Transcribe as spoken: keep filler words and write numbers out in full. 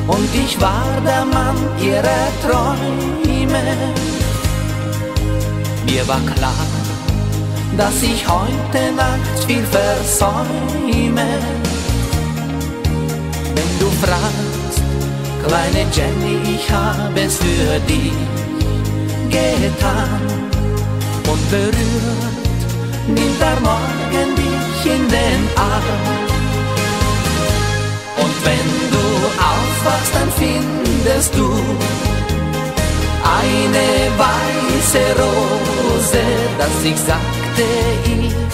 und ich war der Mann ihrer Träume. Mir war klar, dass ich heute Nacht viel versäume. Wenn du fragst, kleine Jenny, ich habe es für dich getan. Und berührt nimmt der Morgen dich in den Arm. Und wenn du aufwachst, dann findest du eine weiße Rose, dass ich sagte, ich